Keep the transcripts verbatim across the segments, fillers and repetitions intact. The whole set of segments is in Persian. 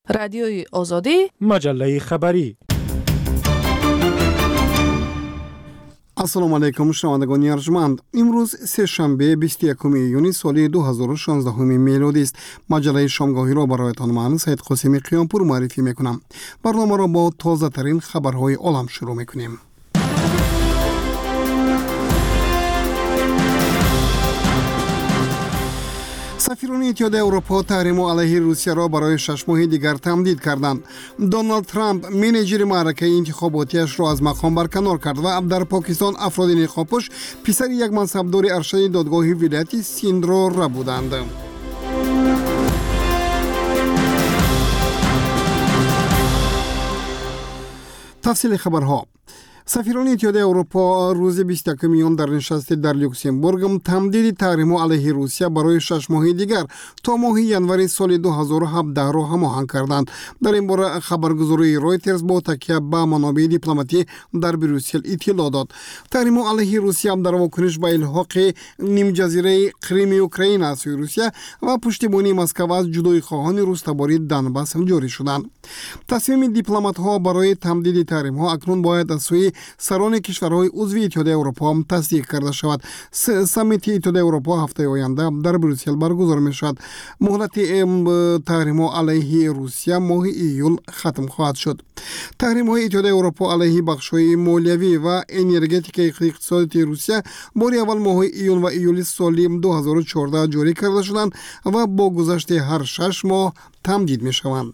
رادیوی آزادی، مجله خبری. السلام علیکم شنوندگان ارجمند. امروز سه شنبه بیست و یکم ایون سال دو هزار و شانزده میلادی است. مجله شامگاهی را برایتان من سید قاسمی قیامپور معرفی میکنم. برنامه را با تازه ترین خبرهای عالم شروع میکنیم. سفیران اتحادیه اروپا تحریم علیه روسیه را برای شش ماه دیگر تمدید کردند. دونالد ترامپ منیجر معرکه انتخاباتیش را از مقام برکنار کرد و در پاکستان افراد نقابپوش پسر یک منصبدار ارشد دادگاه ولایت سیند را ربودند. تفصیل خبرها. سفیران اتحادیه اروپا روز بیست و یکم ایون در نشست در لوکزامبورگ تمدید تحریم علیه روسیه برای شش ماه دیگر تا ماه ینوری سال دو هزار و هفده را هماهنگ کردند. در این باره خبرگزاری رویترز با تکیه به منابع دیپلماتی در بروسل اطلاع داد. تحریم علیه روسیه در واکنش به الحاق نیم جزیره کریم اوکراین از سوی روسیه و پشتیبانی مسکو از جدایی خواهان روستاباری دنباس جاری شدند. تصمیم دیپلمات‌ها برای تمدید تحریم‌ها اکنون باید از سوی سران کشورهای عضو اتحادیه اروپا تصدیق کرده شود. سمیت اتحادیه اروپا هفته آینده در بروسل برگزار می شود. مهلت تحریم علیه روسیه ماه ایول ختم خواهد شد. تحریم های اتحادیه اروپا علیه بخش های مالیوی و انرژتیک اقتصادی روسیه بار اول ماه ایون و ایول سال دو هزار و چهارده جاری کرده شدند و با گذشت هر شش ماه تمدید می شوند.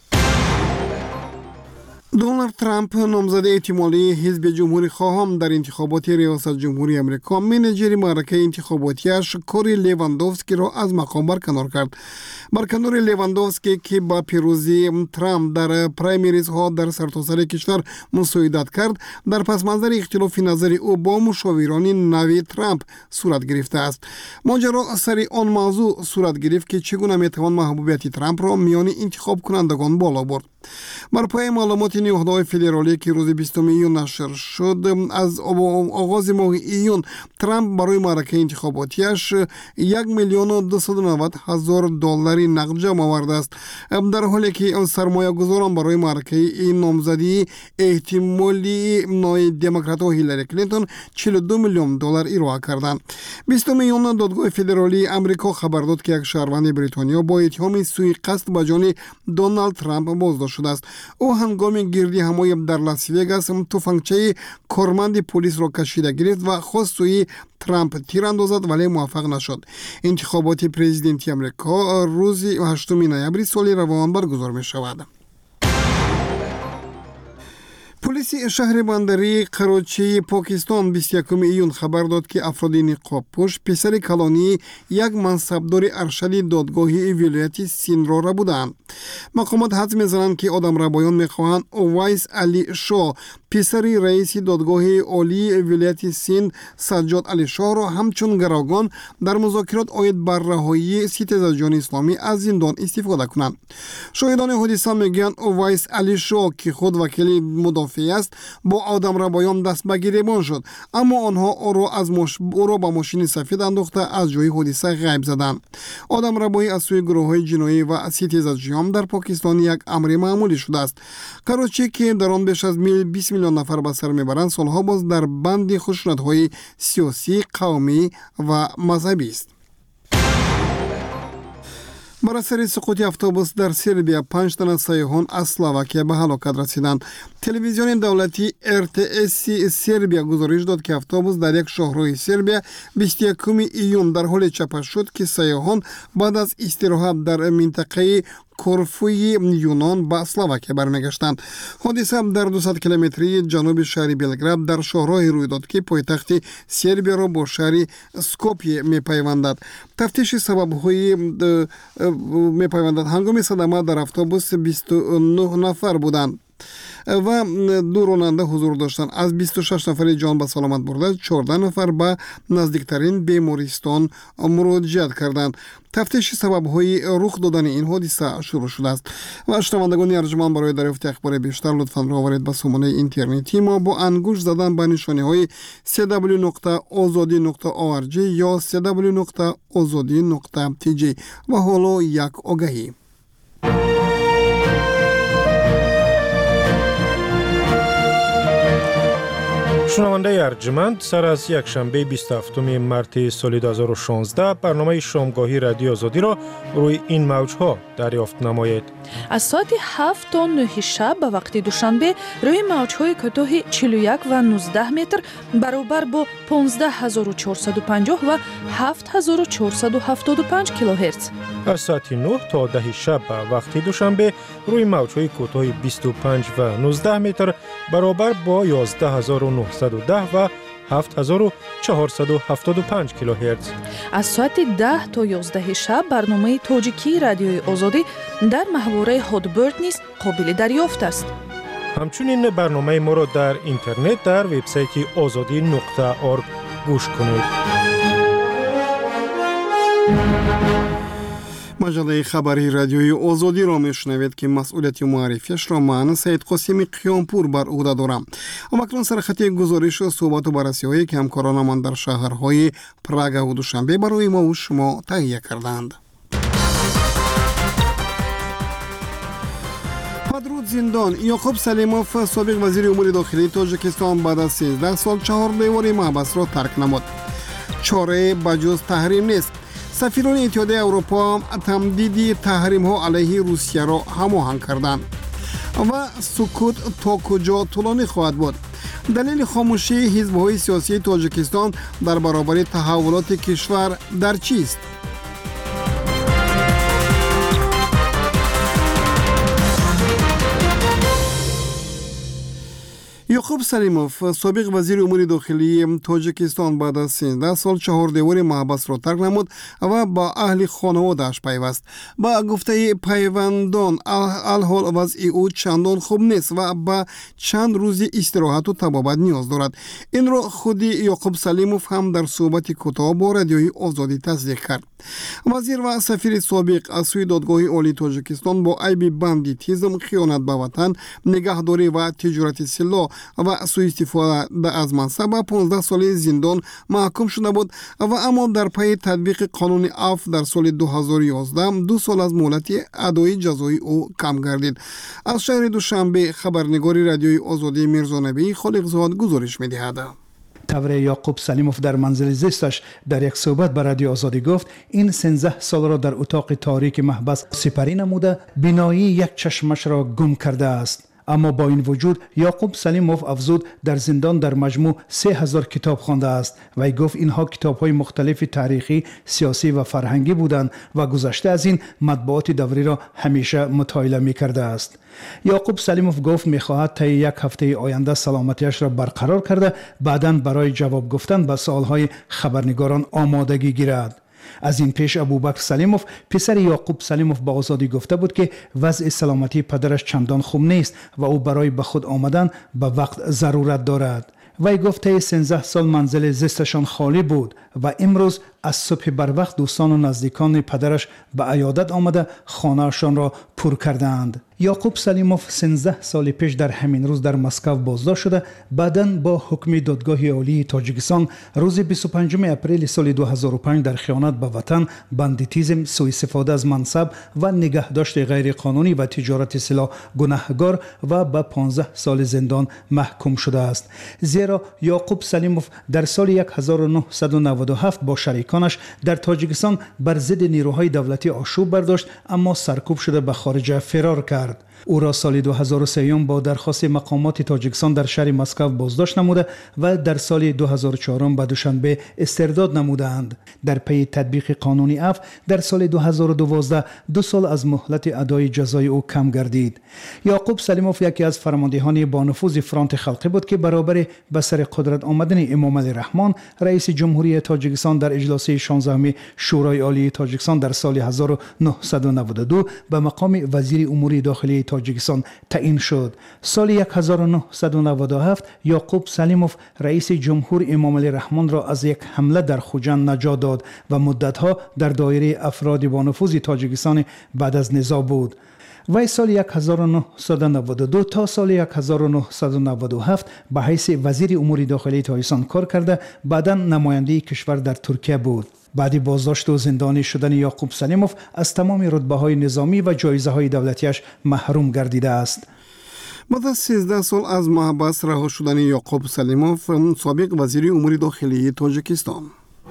دونالد ترامپ نامزد احتمالی حزب جمهوری خواهان در انتخابات ریاست جمهوری امریکا منیجر معرکه انتخاباتیش کوری لیواندوفسکی را از مقام برکنار کرد. برکنار لیواندوفسکی که با پیروزی ترامپ در پرایمریز ها در سرتاسر کشور مساعدت کرد، در پس منظر اختلاف نظر او با مشاوران نوی ترامپ صورت گرفته است. ماجرا سر آن موضوع صورت گرفت که چگونه میتوان محبوبیت ترامپ را میان انتخاب کنندگان بالا برد. بر پای معلومات نهادهای فدرالی که روز بیستم ایون نشر شد، از آغاز ماه ایون ترامپ برای معرکه انتخاباتیش یک میلیون و دویست و نود هزار دلار نقد جمع آورده است، در حالی که سرمایه گذاران برای معرکه این نامزدی احتمالی نای دموکرات و هیلاری کلینتون چهل و دو میلیون دلار ارائه کردند. بیستم ایون دادگاه فدرالی امریکا خبر داد که یک شهروند بریتانیا با اتهام سوءقصد به جان دونالد ترامپ بازداشت شده است. او هنگام گردی همایی در لاس وگاس تفنگچه کارمند پلیس را کشیده گرفت و خواست سوی ترامپ تیر اندازد ولی موفق نشد. انتخابات پرزیدنتی امریکا روز هشتم نوامبر سال روان برگزار می شود. پلیس شهر بندری قراچی پاکستان بیست و یکم ایون خبر داد که افراد نقاب پوش پسر کلانی یک منصبدار ارشد دادگاه ولایت سیند را ربودند. مقامات حدس می‌زنند که آدم ربایان می‌خواهند اویس علی شاه پسر رئیس دادگاه عالی ولایت سیند سجاد علی شاه را همچون گروگان در مذاکرات عاید بر رهایی ستیز جان اسلامی از زندان استفاده کنند. شاهدان حادثه میگویند اویس علی شاه که خود وکیل مدافع است با آدم ربایان دست به گریبان شد، اما آنها او را از مش... او را با ماشین سفید انداخته از جای حادثه غیب زدند. آدم ربایی از سوی گروه‌های جنایی و ستیزجویان در پاکستان یک امر معمولی شده است. کراچی که در آن بیش از بیست میلیون نفر به سر میبرند سالها باز در بند خشونت‌های سیاسی، قومی و مذهبی است. بر اثر سقوط اتوبوس در سربیا پنج تن سیاحان از اسلواکیه به هلاکت رسیدند. تلویزیون دولتی ار تی اس سربیا گزارش داد که اتوبوس در یک شهرهای سربیا بیست و یکم ایون در حال چپش شد که سیاحان بعد از استراحت در منطقه کورفوی یونان به اسلواکیه برمیگشتند. حادثه در دویست کیلومتری جنوب شهر بلگراد در شهرهای روی داد که پایتخت سربیا را با شهر اسکوپیه میپیوندد. تفتیش سبب‌های میپیوندد. هنگام صدمه در اتوبوس بیست و نه نفر بودند و دو راننده حضور داشتند. از بیست و شش نفر جان به سلامت برده، چهارده نفر به نزدیکترین بیمارستان مراجعت کردند. تفتیش سبب‌های رخ دادن این حادثه شروع شده است. و شنوندگان ارجمند برای دریافت اخبار بیشتر لطفاً راهبرید به سامانه اینترنتی ما با انگشت زدن به نشانه‌های سی دبلیو نقطه آزادی نقطه او ار جی یا سی دبلیو نقطه آزادی نقطه تی جی. و حالا یک آگهی. شنونده ارجمند، سر از یک شنبه بیست و هفتم مارس سال دو هزار و شانزده برنامه شامگاهی رادیو آزادی را روی این موج‌ها دریافت نمایید. از ساعت هفت تا نه شب به وقت دوشنبه روی موج‌های کوتاه چهل و یک و نوزده متر برابر با پانزده هزار و چهارصد و پنجاه و هفت هزار و چهارصد و هفتاد و پنج کیلوهرتز. از ساعت نه تا ده شب به وقت دوشنبه روی موج‌های کوتاه بیست و پنج و نوزده متر برابر با یازده هزار و نهصد و ده و هفت هزار و چهارصد و هفتاد و پنج کیلوهرتز. از ساعت ده تا یازده شب برنامه تاجیکی رادیوی آزادی در محوره هادبرد نیز قابل دریافت است. همچنین برنامه ما را در اینترنت در وبسایت آزادی نقطه org گوش کنید. مجله خبری رادیوی آزادی را میشنوید که مسئولیت معرفیش را من سید قاسمی قیامپور بر عهده دارم. اکنون سرخطی گزارش و صحبت و بررسی‌هایی که همکاران من در شهرهای پراگ و دوشنبه برای ما و شما تهیه کردند. پدرود زندان یعقوب سلیموف سابق وزیر امور داخلی تاجیکستان بعد از سیزده سال چهار دیواری محبس را ترک نمود. چاره بجز تحریم نیست. سفیران اتحادیه اروپا تمدید تحریم ها علیه روسیه را هماهنگ کردند و سکوت تا کجا طولانی خواهد بود. دلیل خاموشی حزب‌های سیاسی تاجیکستان در برابر تحولات کشور در چیست؟ یعقوب سلیموف سابق وزیر امور داخلی تاجیکستان بعد از سیزده سال چهار دیوار محبس را ترک نمود و با اهل خانواده‌اش پیوست. با گفته پیوندان الحال وضع او چندان خوب نیست و با چند روز استراحت و طبابت نیاز دارد. این را خود یعقوب سلیموف هم در صحبت کوتاه با رادیوی آزادی تصدیق کرد. وزیر و سفیر سابق از سوی دادگاه عالی تاجیکستان با عیب بندیتیزم، خیانت به وطن، نگهداری و تجارت سلاح و سوء استفاده از منصب و پانزده سال زندان محکوم شده بود و اما در پی تطبیق قانون عفو در سال دو هزار و یازده دو سال از مهلت ادای جزای او کم گردید. از شهر دوشنبه خبرنگار رادیوی آزادی میرزا نبی خالقزاد گزارش می‌دهد. طور یعقوب سلیموف در منزل زیستش در یک صحبت به رادیو آزادی گفت این سیزده سال را در اتاق تاریک محبس سپری نموده بینایی یک چشمش را گم کرده است. اما با این وجود یعقوب سلیموف افزود در زندان در مجموع سه هزار کتاب خوانده است و گفت اینها کتاب‌های مختلف تاریخی، سیاسی و فرهنگی بودند و گذشته از این مطبوعات دوری را همیشه مطالعه می‌کرده است. یعقوب سلیموف گفت می‌خواهد تا یک هفته آینده سلامتیش را برقرار کرده بعداً برای جواب گفتن به سوال‌های خبرنگاران آمادگی گیرد. از این پیش ابوبکر سلیموف پسر یعقوب سلیموف با آزادی گفته بود که وضع سلامتی پدرش چندان خوب نیست و او برای به خود آمدن به وقت ضرورت دارد. وی گفته سیزده سال منزل زیستشان خالی بود و امروز از صبح بر وقت دوستان و نزدیکان پدرش به عیادت آمده خانه‌شان را پر کردند. یعقوب سلیموف سیزده سال پیش در همین روز در مسکو بازداشت شده بعداً با حکم دادگاه عالی تاجیکستان روز بیست و پنجم اپریل سال دو هزار و پنج در خیانت به وطن، بندیتیزم، سوء استفاده از منصب و نگهداشت غیر قانونی و تجارت سلاح گناهکار و به پانزده سال زندان محکوم شده است. زیرا یعقوب سلیموف در سال هزار و نهصد و نود و هفت با شریکانش در تاجیکستان بر ضد نیروهای دولتی آشوب برداشت اما سرکوب شده به خارج فرار کرد. او را سال دو هزار و سه با درخواست مقامات تاجیکستان در شهر مسکو بازداشت نموده و در سال دو هزار و چهار به دوشنبه استرداد نمودند. در پی تطبیق قانون عفو در سال دو هزار و دوازده دو سال از مهلت ادای جزای او کم گردید. یعقوب سلیموف یکی از فرماندهان با نفوذ فرانت خلقی بود که برابر به سر قدرت آمدن امام علی رحمان رئیس جمهوری تاجیکستان در اجلاس شانزدهم شورای عالی تاجیکستان در سال هزار و نهصد و نود و دو به مقام وزیر امور داخلی تاجیکستان تعیین شد. سال هزار و نهصد و نود و هفت یعقوب سلیموف رئیس جمهور امام علی رحمان را از یک حمله در خوجند نجات داد و مدتها در دایره افراد با نفوذ تاجیکستان بعد از نزاع بود. وی سال هزار و نهصد و نود و دو تا سال هزار و نهصد و نود و هفت به حیث وزیر امور داخلی تاجیکستان کار کرده بعداً نماینده کشور در ترکیه بود. بعد بازداشت و زندانی شدن یعقوب سلیموف از تمام رتبه‌های نظامی و جایزه‌های دولتیش محروم گردیده است. بعد از سیزده سال از محبس رها شدن یعقوب سلیموف، سابق وزیر امور داخلی تاجیکستان.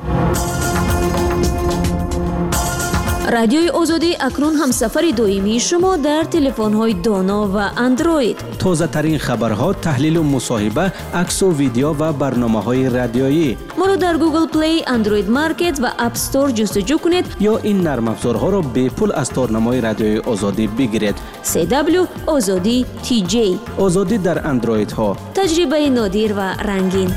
رادیوی آزادی اکنون همسفر دائمی شما در تلفن‌های دانا و اندروید. تازه ترین خبرها، تحلیل و مصاحبه، عکس و ویدیو و برنامه‌های رادیویی. ما را در گوگل پلی، اندروید مارکت و اپ استور جستجو کنید یا این نرم افزارها را به پول از تارنمای رادیوی آزادی بگیرید. سی دبلیو آزادی تی جی. آزادی در اندروید ها. تجربه نادر و رنگین.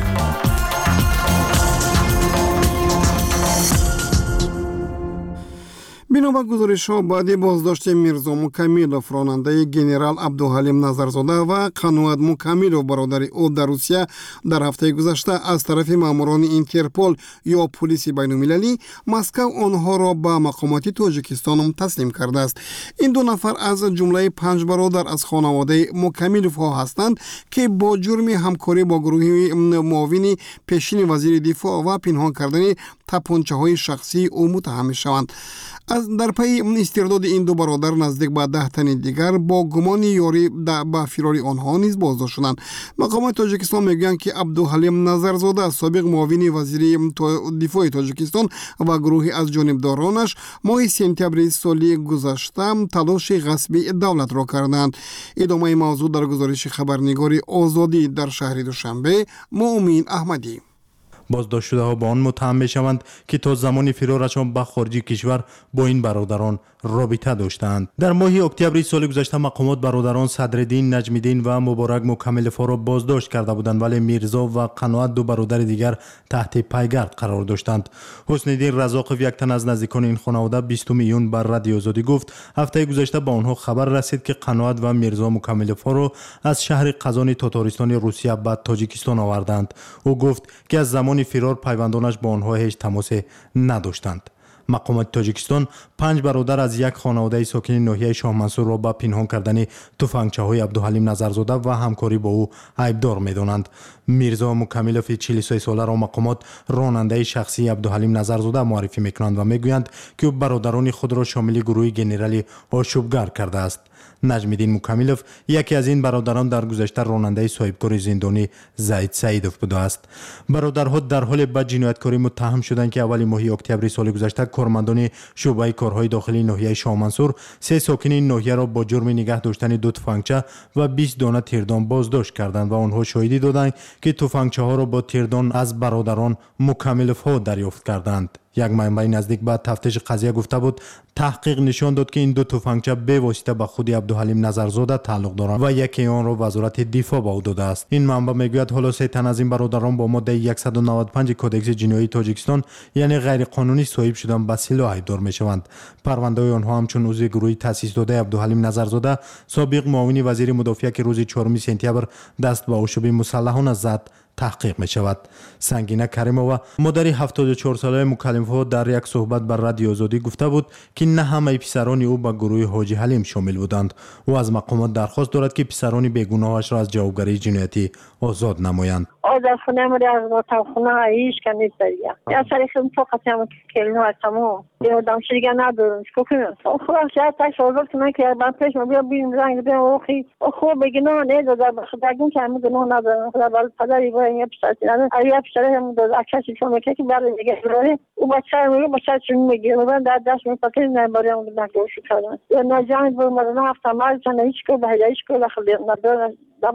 بنابر گزارش‌ها بعد بازداشت میرزا مکملوف راننده گنرال عبدالحلیم نظرزاده و قنوات مکملوف برادر او در روسیه در هفته گذشته از طرف ماموران اینترپول یا پلیس بین‌المللی، مسکو آنها را به مقامات تاجیکستان تسلیم کرده است. این دو نفر از جمله پنج برادر از خانواده مکملوف ها هستند که با جرم همکاری با گروه معاون پیشین وزیر دفاع و پنهان کردن تپانچه‌های شخصی او متهم شوند. از در پی استرداد این دو برادر نزدیک به ده تن دیگر با گمان یاری به فرار آنها نیز بازداشت شدند. مقامات تاجیکستان میگویند که عبدالحلیم نظرزاده سابق معاون وزیر دفاع تاجیکستان و گروهی از جانبدارانش ماه سپتامبر سال گذشته تلاش غصبی دولت را کردند. ادامه موضوع در گزارش خبرنگار آزادی در شهر دوشنبه مؤمن احمدی. بازداشت شده ها با آن متهم می شوند که تا زمان فرارشان به خارج کشور با این برادران رابطه داشتند. در ماه اکتبر سال گذشته مقامات برادران صدرالدین نجمیدین و مبارک مکملوف را بازداشت کرده بودند، ولی میرزا و قنوات دو برادر دیگر تحت پیگرد قرار داشتند. حسن الدین رزاقوف، یک تن از نزدیکان این خانواده، بیست میلیون بر رادیو آزادی گفت هفته گذشته به آنها خبر رسید که قنوات و میرزا مکملوف را از شهر قزان تاتارستان روسیه به تاجیکستان آوردند. او گفت که از زمان فرار پیوندانش با آنها هیچ تماسی نداشتند. مقامات تاجیکستان پنج برادر از یک خانواده ساکن ناحیه شاه منصور را به پنهان کردن تفنگچه‌های عبدالحلیم نظرزاده و همکاری با او عیبدار می‌دانند. میرزا مکملوف چهل و سه ساله را مقامات راننده شخصی عبدالحلیم نظرزاده معرفی می‌کنند و می‌گویند که او برادران خود را شامل گروه گنرالی آشوبگر کرده است. نجمیدین مکملوف یکی از این برادران در گذشته راننده صاحبکار زندانی زید سعیدوف بوده است. برادرها در حال به جنایتکاری متهم شدند که اول ماه اکتبر سال گذشته کارمندان شعبه کارهای داخلی ناحیه شاه منصور سه ساکن ناحیه را با جرم نگه داشتن دو تفنگچه و بیست دانه تیردان بازداشت کردند و آنها شاهدی دادند که تفنگچه ها را با تیردان از برادران مکملوف ها دریافت کردند. یک منبع نزدیک به تفتیش قضیه گفته بود تحقیق نشان داد که این دو تفنگچه به واسطه به خود عبدالحلیم نظرزاده تعلق دارند و یکی آن را وزارت دفاع به او داده است. این منبع میگوید حالا سه تن از این برادران با ماده صد و نود و پنج کدکس جنایی تاجیکستان یعنی غیر قانونی صاحب شدن به سلاح عیبدار میشوند. پرونده آنها همچون عضو گروه تأسیس داده عبدالحلیم نظرزاده سابق معاون وزیر مدافع که روز چهارم سپتامبر دست به آشوب مسلحانه زد تحقیق می شود. سنگینه کریمووا مادر هفتاد و چهار ساله مکلم‌ها در یک صحبت بر رادیو آزادی گفته بود که نه همه پسران او به گروه حاجی حلیم شامل بودند. او از مقامات درخواست دارد که پسران بیگناهش را از جوابگری جنایتی آزاد نمایند. از خونه ما از وطن خونه هیچ کنید دیگه. یا سری خم فقط هم کلمه هستم. یا دانش دیگه ندارم. چیکار کنم؟ خدا شاید تاش آزاد کنه که بعد پیش ما بیا ببینیم زنگ بزنم اوخی. خب بگناه نه داده خدا گون که هم گناه ندارم. خدا بال پدری با این پسری ندارم. اگه پسری هم داده اکشی شما که که برای دیگه داره. او بچه میگه بچه چون میگه من در دست می پاکی نمیبرم اون نگوش کردن. یا نجات بود ما هفته مال چند هیچ کو به هیچ کو خیلی ندارم.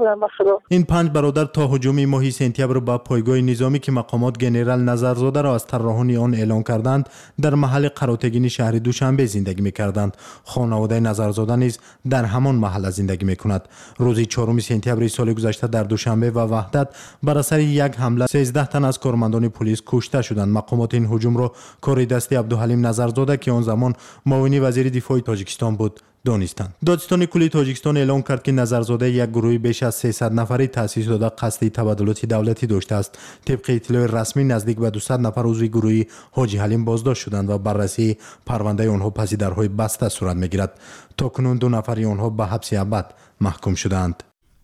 این پنج برادر تا هجوم ماه سپتامبر با پایگاه نظامی که مقامات گنرال نظرزاده را از طراحان آن اعلان کردند در محل قراتگین شهر دوشنبه زندگی می‌کردند. خانواده نظرزاده نیز در همان محل زندگی می‌کند. روز چهارم سپتامبر سال گذشته در دوشنبه و وحدت بر اثر یک حمله سیزده تن از کارمندان پلیس کشته شدند. مقامات این هجوم را کار دست عبدالحلیم نظرزاده که آن زمان معاون وزیر دفاع تاجیکستان بود دانستند. دادستان کلی تاجیکستان اعلام کرد که نظرزاده یک گروه بیش از سیصد نفری تأسیس داده قصد تبادلات دولتی داشته است. طبق اطلاع رسمی نزدیک به دویست نفر عضو گروه حاجی حلیم بازداشت شدند و بررسی پرونده آنها پس درهای بسته صورت میگیرد. تاکنون دو نفر آنها به حبس ابد محکوم شدند.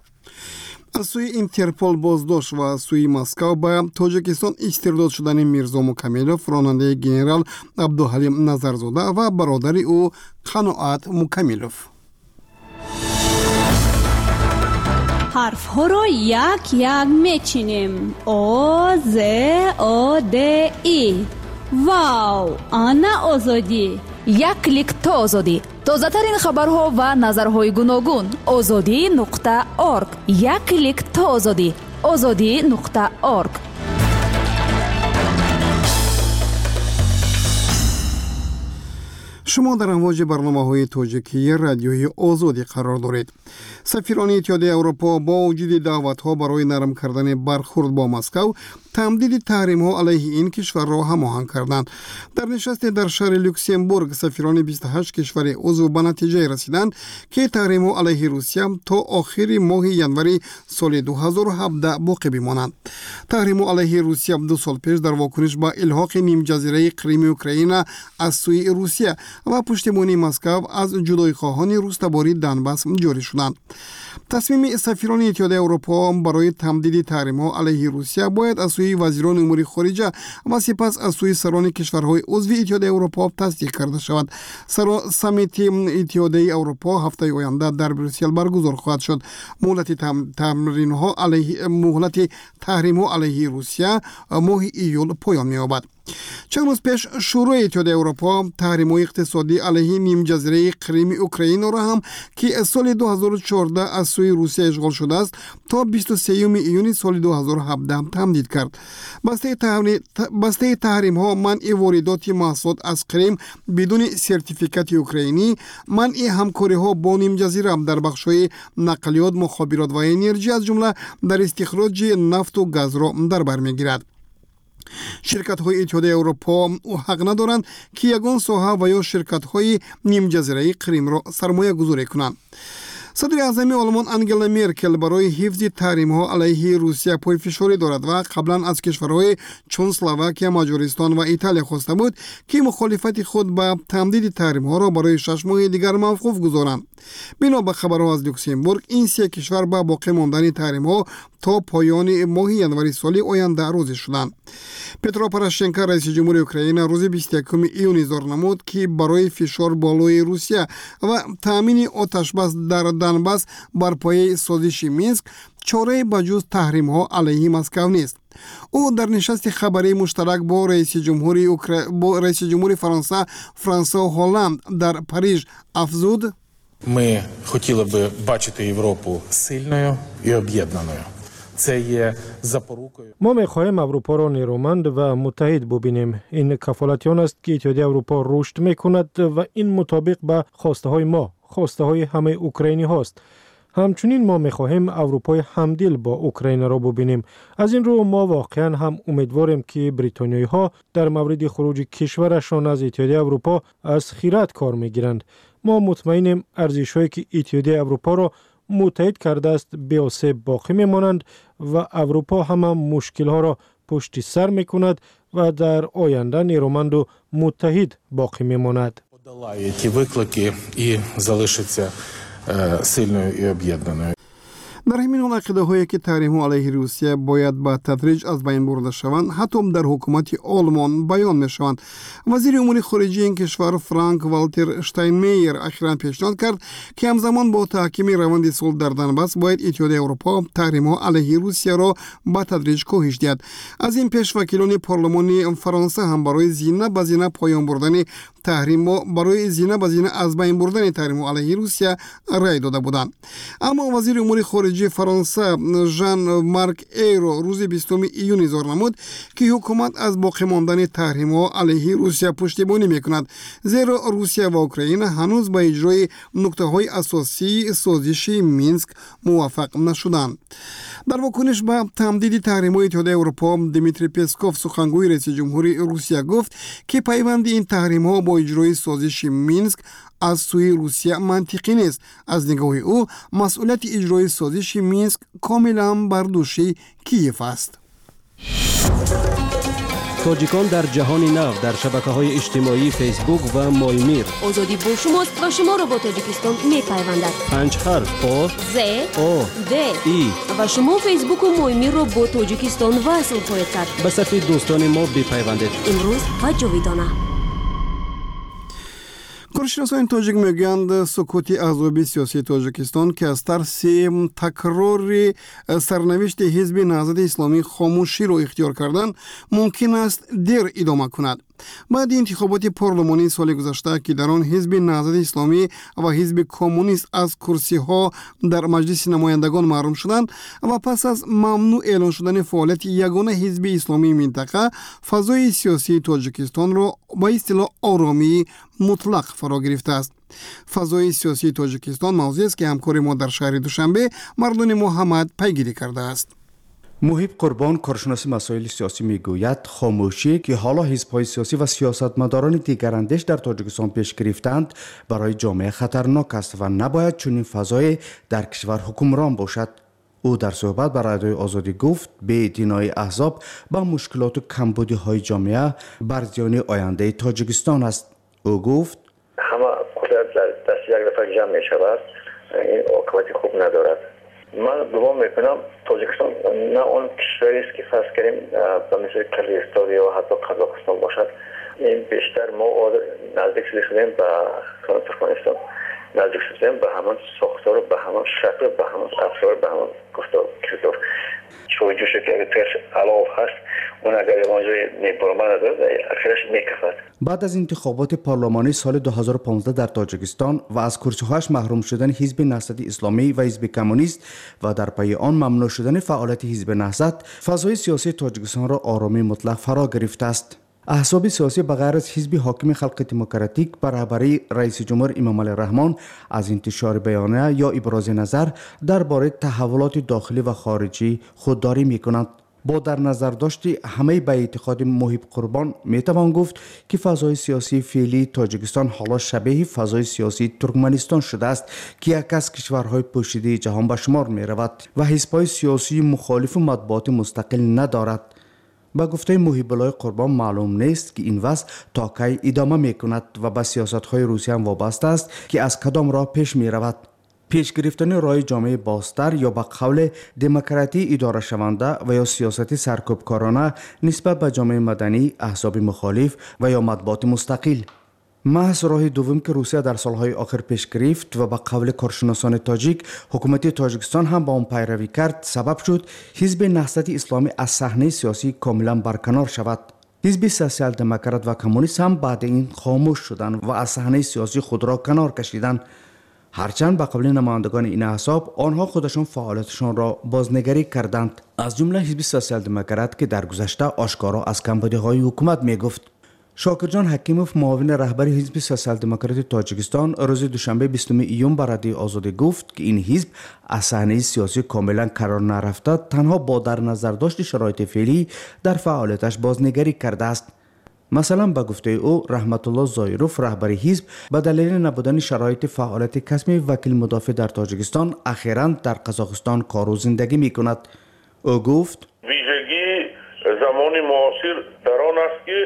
از سوی اینترپول بازداشت و از سوی مسکو به تاجیکستان استرداد شدن میرزا مکملوف راننده گنرال عبدالحلیم نظرزاده و برادر او قنوات مکملوف. حرف‌ها را یک یک میچینیم. او ز او د ای. واو، آنا آزادی. یک کلیک تا آزادی. تازه‌ترین خبرها و نظرهای گوناگون. آزادی نقطه اورگ. یک کلیک تا آزادی. آزادی نقطه اورگ. شما در امواج برنامه‌های توجیهی رادیوی آزادی قرار دارید. سفیران اتحادیه اروپا با وجود دعوت‌ها برای نرم کردن برخورد با مسکو، تمدید تحریم‌ها علیه این کشور را هماهنگ کردند. در نشست در شهر لوکسمبورگ، سفیران بیست و هشت کشور عضو به نتیجه رسیدند که تحریم‌ها علیه روسیه تا آخر ماه ژانویه سال دو هزار و هفده باقی بمانند. تحریم‌ها علیه روسیه دو سال پیش در واکنش به الحاق نیم جزیره کریم اوکراین از سوی روسیه و پشتیبانی مسکو از جدایی‌خواهان روس‌تباری دنباس جاری شدند. تصمیم سفیران اتحادیه اروپا برای تمدید تحریم‌ها علیه روسیه باید از سوی وزیران امور خارجه و سپس از سوی سران کشورهای عضو اتحادیه اروپا تصدیق کرده شود. سر سمیت اتحادیه اروپا هفته آینده در بروکسل برگزار خواهد شد. مهلت تمرین‌ها علیه مهلت تحریم‌ها علیه روسیه ماه ایول پایان می‌یابد. چند روز پیش شورای اتحادیه اروپا تحریم‌های اقتصادی علیه نیم جزیره کریم اوکراین را هم که سال دو هزار و چهارده از سوی روسیه اشغال شده است تا بیست و سوم ایون سال دو هزار و هفده تمدید کرد. بسته تحریم بسته تحریم‌ها منع واردات محصولات از کریم بدون سرتیفیکات اوکراینی، منع همکاری‌ها با نیم جزیره در بخش‌های نقلیات، مخابرات و انرژی از جمله در استخراج نفت و گاز را در بر می‌گیرد. شرکت های اتحادیه اروپا حق ندارند که یگان ساحه و یا شرکت های نیم جزیره کریم را سرمایه گذاری کنند. صدر اعظم آلمان انگلا مرکل برای حفظ تحریم ها علیه روسیه پای فشاری دارد و قبلا از کشورهای چون اسلواکیه، مجارستان و ایتالیا خواسته بود که مخالفت خود به تمدید تحریم ها را برای شش ماه دیگر موقوف گذارند. بنا به خبرها از لوکسمبورگ، این سه کشور به باقی ماندن تحریم ها تا پایان ماه ژانویه سال آینده راضی شدند. پترو پوراشنکو رئیس جمهور اوکراین روز بیست و یکم ایون اظهار نمود که برای فشار بالای روسیه و تامین آتش بس در دنباس بر پایه سازش مینسک چاره بجز تحریم ها علیه مسکو نیست. او در نشست خبری مشترک با رئیس جمهوری اوکر... با رئیس جمهوری فرانسه فرانسوا هولند در پاریژ افزود: Ми хотіли би бачити Європу сильною і об'єднаною. Це є запорукою. ما می‌خواهیم اروپا را نیرومند و متحد ببینیم. این کفالتیان است که اتحادیه اروپا رشد می‌کند و این مطابق به خواسته‌های ما، خواسته‌های همه اوکراینی هاست. همچنین ما می‌خواهیم اروپای همدل با اوکراین را ببینیم. از این رو ما واقعا هم امیدواریم که بریتانیایی‌ها در مورد خروج کشورشان از اتحادیه اروپا از خیرات کار می‌گیرند. ما مطمئنیم ارزش‌هایی که اتحادیه اروپا را متحد کرده است به آسیب باقی می‌مانند و اروپا هم مشکل‌ها را پشت سر می‌کند و در آینده نیرومند و متحد باقی می‌ماند. Подолає ті виклики і залишиться сильною і об'єднаною. در همین عقیده هایی که تحریم علیه روسیه باید به تدریج از بین برده شوند، حتی در حکومت آلمان بیان می شوند. وزیر امور خارجه این کشور فرانک والتر شتاینمایر اخیراً پیشنهاد کرد که همزمان با تحکیم روند صلح در دنباس باید اتحادیه اروپا تحریم علیه روسیه را به تدریج کاهش دهد. از این پیش وکیلان پارلمانی فرانسه هم برای زینه به زینه پایان بردن تحریم برای زینه به زینه از بین بردن تحریم علیه روسیه رای داده بودند. اما وزیر امور خارجه فرانسه ژان مارک ایرو روز بیستم ایون اظهار نمود که حکومت از باقی ماندن تحریم علیه روسیه پشتیبانی میکند، زیرا روسیه و اوکراین هنوز به اجرای نکته های اساسی سازش مینسک موافق نشدند. در واکنش به تمدید تحریم های اتحادیه اروپا، دیمیتری پسکوف سخنگوی رئیس جمهوری روسیه گفت که پیوند این تحریم ها با اجرای سازش مینسک از سوی روسیه منطقی نیست. از نگاه او مسئولیت اجرای سازش مینسک کاملا بر دوش کیف است. تاجیکان در جهان نو در شبکه‌های اجتماعی فیسبوک و مایمیر. آزادی با شماست و شما را با تاجیکستان می‌پیوندد. پنج حرف آ ز آ د ای و شما فیسبوک و مایمیر را با تاجیکستان وصل خواهید کرد. به صفحه دوستان ما بپیوندید. امروز و جاویدانه. کارشناسان تاجیک میگویند سکوت احزاب سیاسی تاجیکستان که از ترس تکرار سرنوشت حزب نهضت اسلامی خاموشی را اختیار کردن ممکن است دیر ادامه کند. بعد انتخابات پارلمانی سال گذشته که در آن حزب نهضت اسلامی و حزب کمونیست از کرسی ها در مجلس نمایندگان محروم شدند و پس از ممنوع اعلان شدن فعالیت یگانه حزب اسلامی منطقه، فضای سیاسی تاجیکستان را با اصطلاح آرامی مطلق فرا گرفته است. فضای سیاسی تاجیکستان موضوعی است که همکار ما در شهر دوشنبه مردان محمد پیگیری کرده است. محیب قربان کارشناس مسائل سیاسی میگوید خاموشی که حالا حزب‌های سیاسی و سیاستمداران دیگراندیش در تاجیکستان پیش گرفتند برای جامعه خطرناک است و نباید چنین فضای در کشور حکمران باشد. او در صحبت با رادیوی آزادی گفت بی‌اعتنایی احزاب با مشکلات و کمبودی‌های جامعه بر زیان آینده تاجیکستان است. او گفت همه قدرت در دست یک نفر جمع می‌شود، این عاقبت خوب ندارد. من گمان میکنم تاجیکستان نه آن کشوری است که فرض کنیم به مثل کلگستان یا حتی قزاقستان باشد. این بیشتر ما نزدیک شدیم به ترکمنستان، نزدیک شدیم به همان ساختار، به همان شکل، به همان افزار، به همان گفتار کردار. شوی جوشه که اگر ترش علاوه هست اون اگر یوانجای نیبرمان نداره اخیرش میکفد. بعد از انتخابات پارلمانی سال دو هزار و پانزده در تاجیکستان و از کرسی‌هایش محروم شدن حزب نهضت اسلامی و حزب کمونیست و در پی آن ممنوع شدن فعالیت حزب نهضت، فضای سیاسی تاجیکستان را آرامی مطلق فرا گرفته است. احزاب سیاسی بغیر از حزب حاکم خلق دموکراتیک بر رهبری رئیس جمهور امامعلی رحمان از انتشار بیانیه یا ابراز نظر درباره تحولات داخلی و خارجی خودداری می‌کنند. با در نظر داشت همه به اعتقاد محیب قربان میتوان گفت که فضای سیاسی فعلی تاجیکستان حالا شبیه فضای سیاسی ترکمنستان شده است که یک از کشورهای پوشیده جهان به شمار می رود و حزب‌های سیاسی مخالف و مطبوعات مستقل ندارد. با گفته محیب الله قربان معلوم نیست که این وضع تا کی ادامه می کند و به سیاست‌های روسیه هم وابسته است که از کدام راه پیش می رود. پیش گرفتن رای جامعه بازتر یا به قول دموکراتی اداره شونده و یا سیاست سرکوبکارانه نسبت به جامعه مدنی، احزاب مخالف و یا مطبوعات مستقل. محض راه دوم که روسیه در سالهای آخر پیش گرفت و به قول کارشناسان تاجیک حکومت تاجیکستان هم با آن پیروی کرد سبب شد حزب نهضت اسلامی از صحنه سیاسی کاملا برکنار شود. حزب سوسیال دموکرات و کمونیست هم بعد این خاموش شدند و از صحنه سیاسی خود را کنار کشیدند. هرچند به قول نمایندگان این احزاب آنها خودشان فعالیتشان را بازنگری کردند، از جمله حزب سوسیال دموکرات که در گذشته آشکارا از کمبودی‌های حکومت میگفت. شاکرجان حکیموف معاون رهبر حزب سوسیال دموکرات تاجیکستان روز دوشنبه بیستم ایون به رادیوی آزادی گفت که این حزب از صحنه سیاسی کاملا قرار نرفته، تنها با در نظر داشت شرایط فعلی در فعالیتش بازنگری کرده است. مثلا به گفته او رحمت الله زایروف رهبر حزب به دلیل نبودن شرایط فعالیت کسمی وکیل مدافع در تاجیکستان اخیراً در قزاقستان کار و زندگی می کند. او گفت ویژگی زمان معاصر در آن است که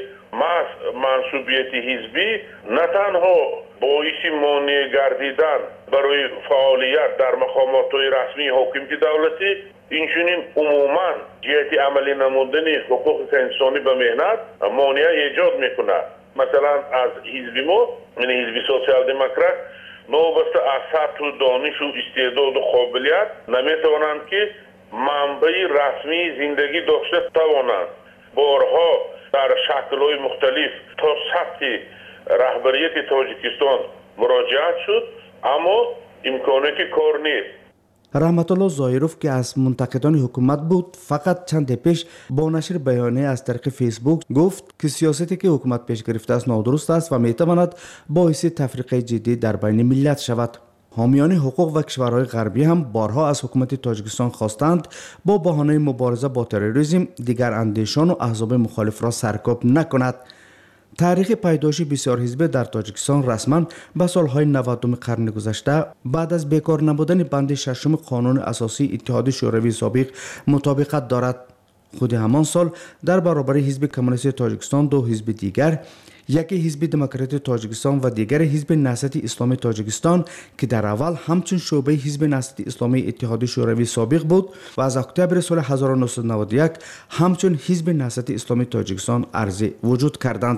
منصوبیت حزبی نه تنها باعث مانع گردیدن برای فعالیت در مقامات رسمی حاکمیت دولتی، اینچنین عموما جهت عملی نمودن حقوق انسانی به مهنت مانع ایجاد میکند. مثلا از حزب ما، یعنی حزب سوسیال دموکرات، نوبسته از سطح و دانش و استعداد و قابلیت نمیتوانند که منبع رسمی زندگی داشته توانند. بارها در شکل‌های مختلف تا سطح رهبریت تاجیکستان مراجعت شد اما امکاناتی کار نیست. رحمت الله زایروف که از منتقدان حکومت بود فقط چند پیش با نشر بیانیه از طریق فیسبوک گفت که سیاستی که حکومت پیش گرفته است نادرست است و میتواند باعث تفریقه جدی در بین ملت شود. حامیان حقوق و کشورهای غربی هم بارها از حکومت تاجیکستان خواستند با بهانه مبارزه با تروریسم دیگر اندیشان و احزاب مخالف را سرکوب نکند. تاریخ پیدایش بسیار حزبی در تاجیکستان رسما به سالهای نودم قرن گذشته بعد از بیکار نبودن بند ششم قانون اساسی اتحاد شوروی سابق مطابقت دارد. خود همان سال در برابر حزب کمونیست تاجیکستان دو حزب دیگر، یکی حزب دموکرات تاجیکستان و دیگر حزب نهضت اسلامی تاجیکستان که در اول همچون شعبه حزب نهضت اسلامی اتحاد شوروی سابق بود و از اکتبر سال هزار و نهصد و نود و یک همچون حزب نهضت اسلامی تاجیکستان عرضه وجود کردند.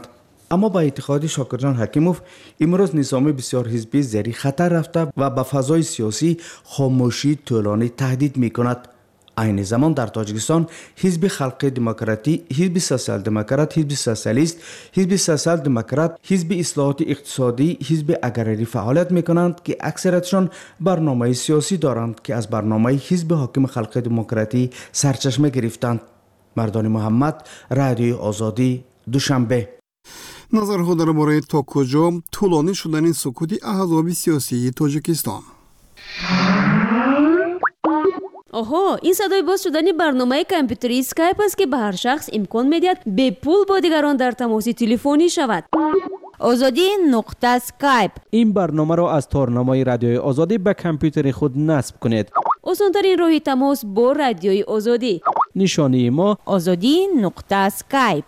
اما با اعتقاد شاکرجان حکیموف امروز نظام بسیار حزبی زیر خطر رفته و به فضای سیاسی خاموشی طولانی تهدید میکند. این زمان در تاجیکستان حزب خلق دموکراتی، حزب سوسیال دموکرات، حزب سوسیالیست، حزب سوسیال دموکرات، حزب اصلاحات اقتصادی، حزب اگرری فعالیت میکنند که اکثریتشان برنامه سیاسی دارند که از برنامه حزب حاکم خلق دموکراتی سرچشمه گرفتند. مردان محمد، رادیوی آزادی، دوشنبه. نظرها درباره تا کجا طولانی شدن سکوت احزاب سیاسی تاجیکستان. آها، این صدای باز شدن برنامه کامپیوتری اسکایپ است که به هر شخص امکان میدهد به پول با دیگران در تماس تلفنی شود. آزادی نقطه اسکایپ. این برنامه را از تارنمای رادیوی آزادی به کامپیوتر خود نصب کنید. آسان‌ترین راه تماس با رادیوی آزادی. نشانی ما آزادی نقطه اسکایپ.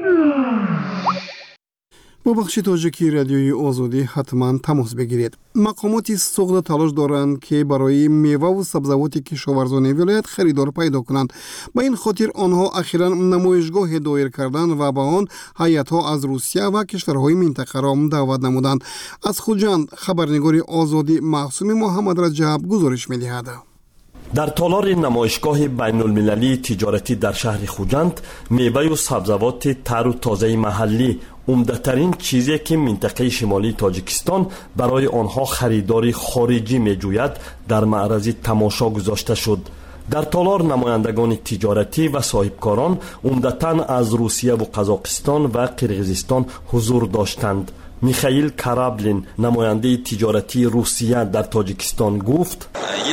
با بخش تاجیکی رادیوی آزادی حتما تماس بگیرید. مقامات سوخت تلاش دارند که برای میوه و سبزیجات کشاورزان ولایت خریدار پیدا کنند. با این خاطر آنها اخیراً نمایشگاه دایر کردند و با آن هیئت‌ها از روسیه و کشورهای منطقه را دعوت نمودند. از خوجند خبرنگار آزادی معصوم محمد رجب گزارش می‌دهد. در تالار نمایشگاه بین المللی تجارتی در شهر خوجند میوه و سبزیجات تر و تازه محلی عمده‌ترین چیزی که منطقه شمالی تاجیکستان برای آنها خریدار خارجی می‌جوید در معرض تماشا گذاشته شد. در تالار نمایندگان تجارتی و صاحبکاران عمدتاً از روسیه و قزاقستان و قرقیزستان حضور داشتند. میخائیل کرابلین نماینده تجارتی روسیه در تاجیکستان گفت: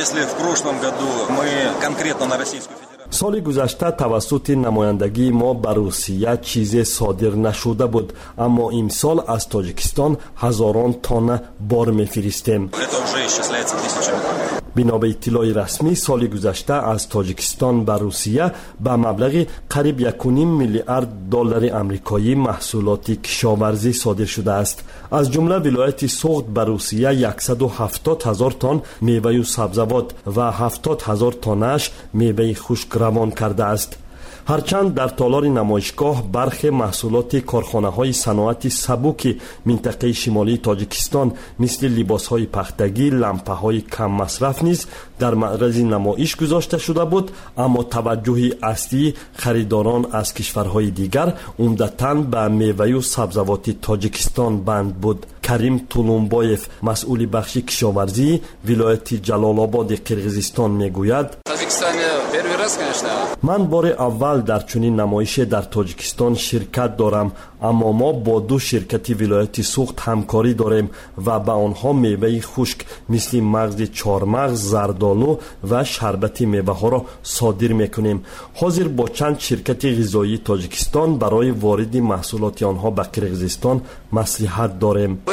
سال گذشته توسط نمایندگی ما به روسیه چیزی صادر نشده بود، اما امسال از تاجیکستان هزاران تانه بار میفرستیم. بنا به اطلاع رسمی سال گذشته از تاجیکستان به روسیه به مبلغ قریب یک و نیم میلیارد دلار آمریکایی محصولات کشاورزی صادر شده است. از جمله ولایت سوخت به روسیه صد و هفتاد هزار تن میوه و سبزیجات و هفتاد هزار تنش میوه خشک روان کرده است. هرچند در تالار نمایشگاه برخی محصولات کارخانه‌های صنعت سبک منطقه شمالی تاجیکستان مثل لباس‌های پختگی، لامپ‌های کم مصرف نیز در معرض نمایش گذاشته شده بود، اما توجه اصلی خریداران از کشورهای دیگر عمدتاً به میوه و سبزیجات تاجیکستان بند بود. کریم تولونبایف مسئول بخش کشاورزی ولایت جلال آباد قرقیزستان میگوید: من بار اول در چنین نمایش در تاجیکستان شرکت دارم، اما ما با دو شرکتی ولایت سوخت همکاری داریم و به آنها میوه خشک مثل مغز چهارمغز، زردآلو و شربت میوه ها را صادر میکنیم. حاضر با چند شرکت غذایی تاجیکستان برای وارد محصولات آنها به قرقیزستان مصلحت داریم.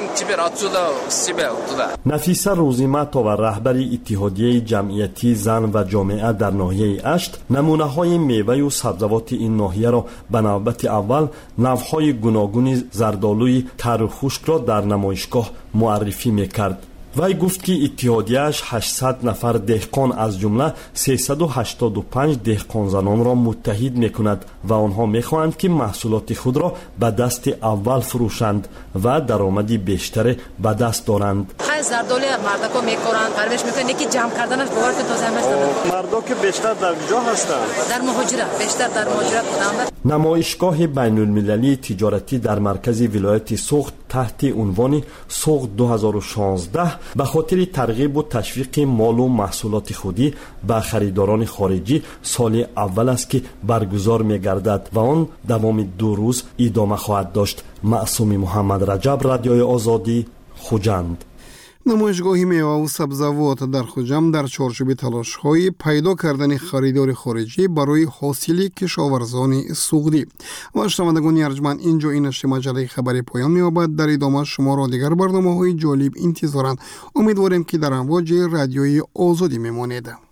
نفیسه روزیمتا و رهبر اتحادیه جمعیتی زن و جامعه در ناحیه اشت نمونه های میوه و سبزیجات این ناحیه را به نوبت اول نوع‌های گوناگون زردآلوی تر و خشک را در نمایشگاه معرفی میکرد. وی گفت که اتحادیه‌اش هشتصد نفر دهقان از جمله سیصد و هشتاد و پنج دهقان زنان را متحد میکند و آنها میخواهند که محصولات خود را به دست اول فروشند و درآمدی بیشتر به دست دارند. زردآلو مردکا میکارن، پرورش میکنن که جمع کردنش باور که تازه هست. مردم که بیشتر در کجا هستند؟ در مهاجرت، بیشتر در مهاجرت بودند. نمایشگاه بین المللی تجارتی در مرکز ولایت سوخت تحت عنوان سوخت دو هزار و شانزده به خاطر ترغیب و تشویق مال و محصولات خودی به خریداران خارجی سال اول است که برگزار می‌گردد و آن دوام دو روز ادامه خواهد داشت. معصوم محمد رجب، رادیوی آزادی، خوجند. نمایشگاه میوه و سبزیجات در خوجم در چارچوب تلاش‌های پیدا کردن خریدار خارجی برای حاصل کشاورزان سوختی. و شنوندگان ارجمند، اینجا این نشر مجله خبری پایان می‌یابد. در ادامه شما را دیگر برنامه‌های جالب انتظارند. امیدواریم که در امواج رادیوی آزادی میمانید.